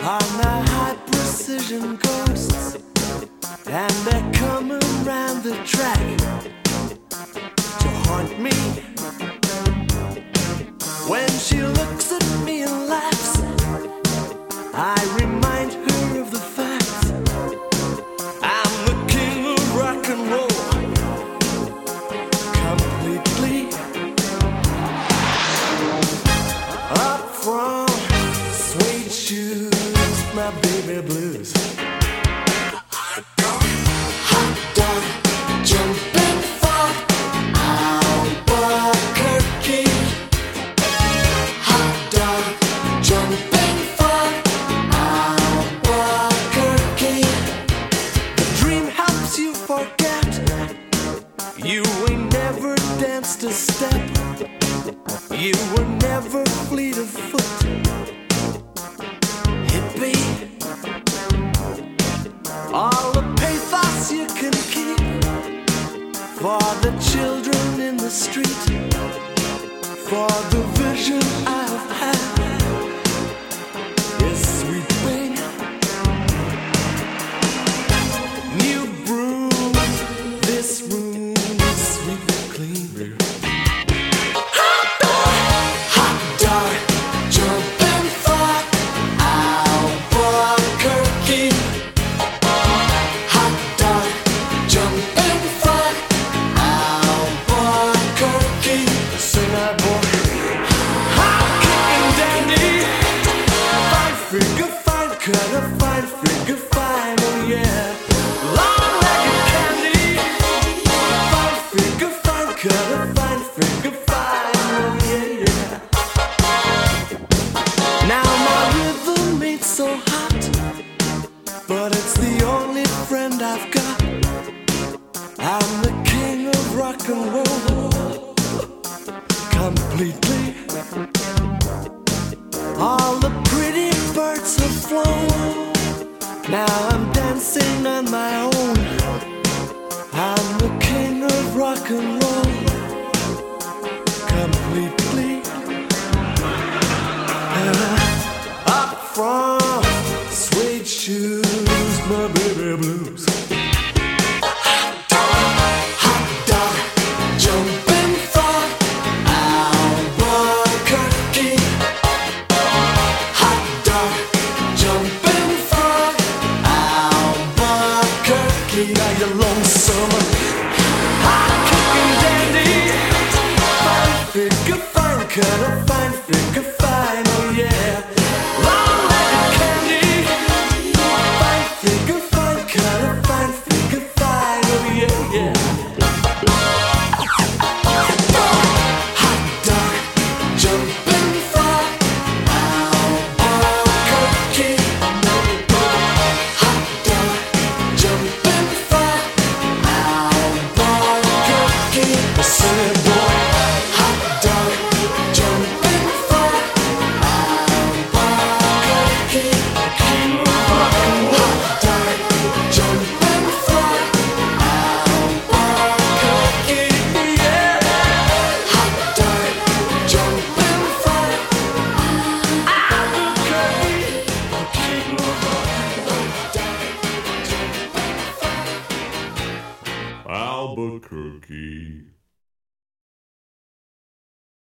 are now high precision ghosts, and they're coming round the track to haunt me. When she looks at me and laughs, I remind her of the fact I'm the king of rock and roll, completely. Up from suede shoes, my baby blues. Hot dog, jumping for Albuquerque. Hot dog, jumping for Albuquerque. The dream helps you forget you ain't never danced a step. You were never fleet of foot, hippie. All the pathos you can keep for the children in the street, for the vision I've had is sweeping. New broom, this room is sweet and clean. Hot dog, jumping for Albuquerque. Hot dog, jumping for Albuquerque. Sing that boy. Hot kicking dandy, fine figure, fine cutter, fine figure, fine, oh yeah. Long-legged candy, fine figure, fine cutter, fine figure, fine, oh yeah, yeah. Now my rhythm ain't so hot, but it's the only friend I've got. I'm the king of rock and roll, completely. All the pretty birds have flown, now I'm dancing on my own. I'm the king of rock and roll, completely. Up from suede shoes, my baby blues. Hot dog, jumping for Albuquerque. Hot dog, jumping for Albuquerque. Now you're lonesome, hot kicking dandy, fine figure, fine cutter, fine figure, fine, oh yeah. Long-legged candy, fine figure, fine cutter, fine figure, fine, oh yeah, yeah. Hot dog, jumping for Albuquerque. Hot dog, jumping for Albuquerque. Say it, boy. Hot dog, jumping for Albuquerque. King of rock and roll. Hot dog, jumping for Albuquerque. Yeah. Hot dog, jumping for Albuquerque. King of rock and roll. Albuquerque.